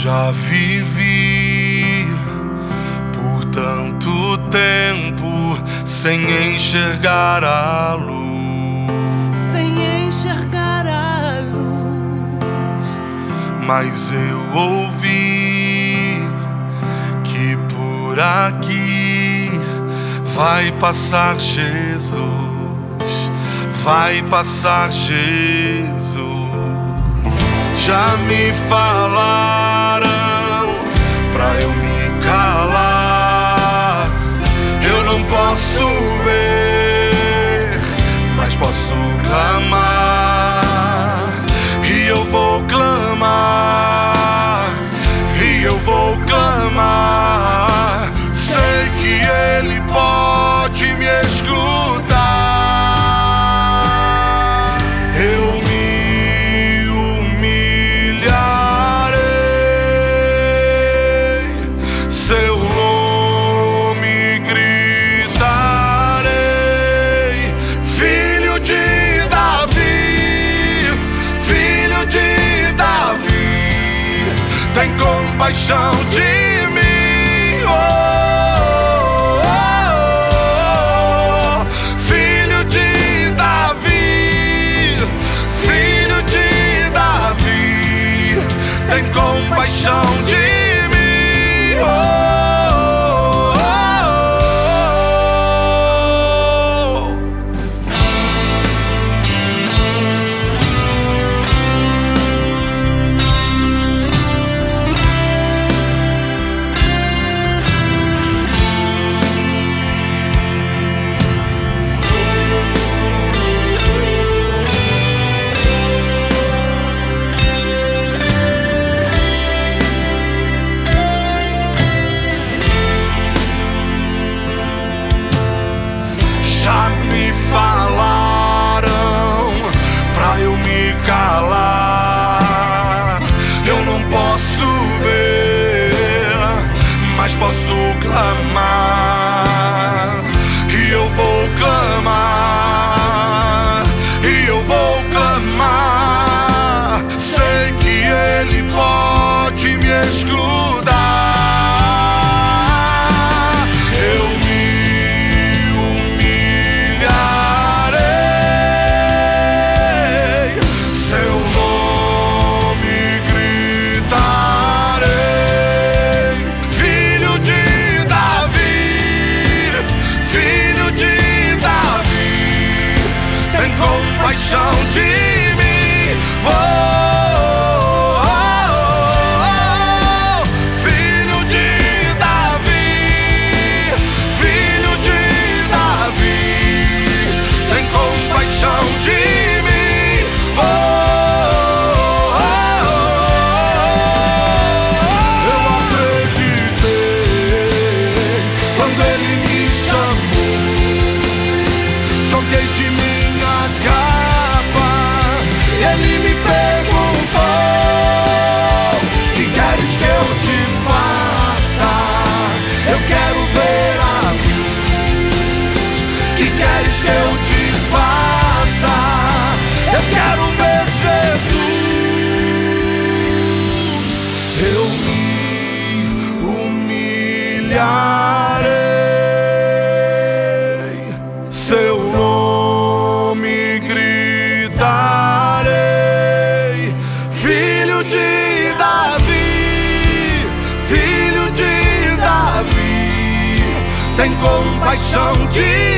Já vivi por tanto tempo sem enxergar a luz, sem enxergar a luz. mas eu ouvi que por aqui vai passar Jesus, vai passar Jesus. Já me falaram pra eu me calar. Eu não posso ver, mas posso clamar. E eu vou clamar, e eu vou clamar. Sei que Ele pode me escutar. Eu me humilharei, seu nome gritarei. Filho de Davi, filho de Davi, tem compaixão de mim. Filho de Davi, filho de Davi, tem compaixão de mim. Já me falaram pra eu me calar. Eu não posso ver, mas posso clamar. E eu vou clamar, e eu vou clamar. Sei que Ele pode me escutar. Compaixão de mim, filho de Davi, filho de Davi, tem compaixão de mim. Eu acreditei quando Ele me chamou, joguei de minha capa. Ele me perguntou: que queres que eu te faça? Eu quero ver a luz. Que queres que eu te faça? Eu quero ver Jesus. Eu me humilharei, seu nome gritarei. Filho de Davi, filho de Davi, tem compaixão de